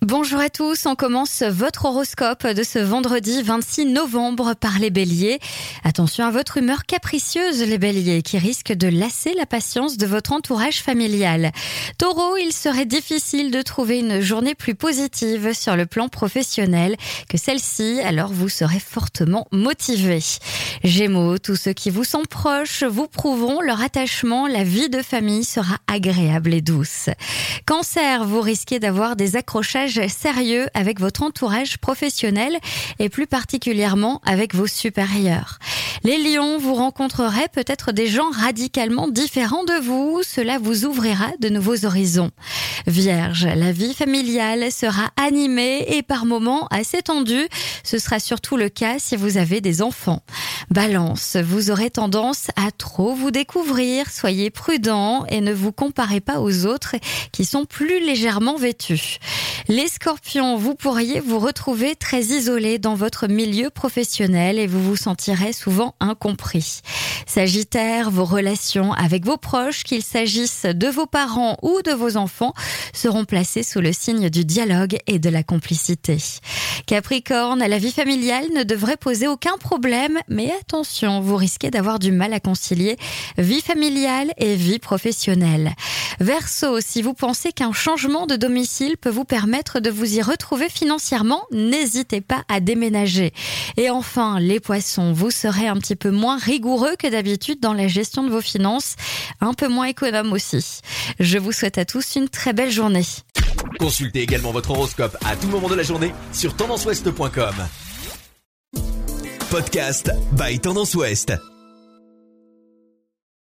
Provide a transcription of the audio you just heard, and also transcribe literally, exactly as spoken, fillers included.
Bonjour à tous, on commence votre horoscope de ce vendredi vingt-six novembre par les béliers. Attention à votre humeur capricieuse les béliers qui risque de lasser la patience de votre entourage familial. Taureau, il serait difficile de trouver une journée plus positive sur le plan professionnel que celle-ci, alors vous serez fortement motivé. Gémeaux, tous ceux qui vous sont proches vous prouveront leur attachement, la vie de famille sera agréable et douce. Cancer, vous risquez d'avoir des accrochages sérieux avec votre entourage professionnel et plus particulièrement avec vos supérieurs. Les lions, vous rencontrerez peut-être des gens radicalement différents de vous, cela vous ouvrira de nouveaux horizons. Vierge, la vie familiale sera animée et par moments assez tendue, ce sera surtout le cas si vous avez des enfants. Balance, vous aurez tendance à trop vous découvrir, soyez prudent et ne vous comparez pas aux autres qui sont plus légèrement vêtus. Les scorpions, vous pourriez vous retrouver très isolé dans votre milieu professionnel et vous vous sentirez souvent incompris. Sagittaire, vos relations avec vos proches, qu'il s'agisse de vos parents ou de vos enfants, seront placées sous le signe du dialogue et de la complicité. Capricorne, la vie familiale ne devrait poser aucun problème, mais attention, vous risquez d'avoir du mal à concilier vie familiale et vie professionnelle. Verseau, si vous pensez qu'un changement de domicile peut vous permettre de vous y retrouver financièrement, n'hésitez pas à déménager. Et enfin, les poissons, vous serez un petit peu moins rigoureux que d'habitude dans la gestion de vos finances, un peu moins économe aussi. Je vous souhaite à tous une très belle journée. Consultez également votre horoscope à tout moment de la journée sur tendance ouest point com. Podcast by Tendance Ouest.